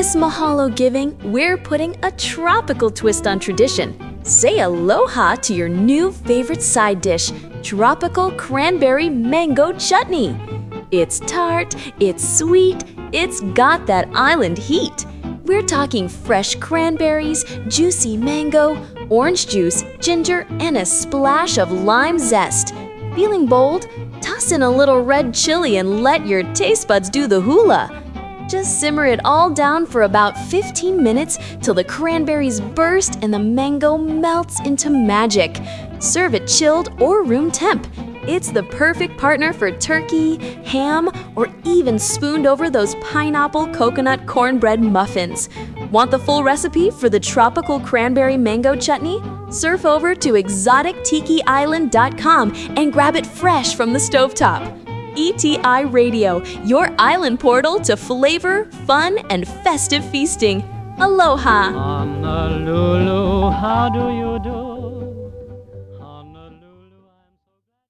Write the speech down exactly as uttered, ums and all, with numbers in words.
This Mahalo Giving, we're putting a tropical twist on tradition. Say aloha to your new favorite side dish, tropical cranberry mango chutney. It's tart, it's sweet, it's got that island heat. We're talking fresh cranberries, juicy mango, orange juice, ginger, and a splash of lime zest. Feeling bold? Toss in a little red chili and let your taste buds do the hula. Just simmer it all down for about fifteen minutes till the cranberries burst and the mango melts into magic. Serve it chilled or room temp. It's the perfect partner for turkey, ham, or even spooned over those pineapple coconut cornbread muffins. Want the full recipe for the tropical cranberry mango chutney? Surf over to exotic tiki island dot com and grab it fresh from the stovetop. E T I Radio, your island portal to flavor, fun, and festive feasting. Aloha! Honolulu, how do you do?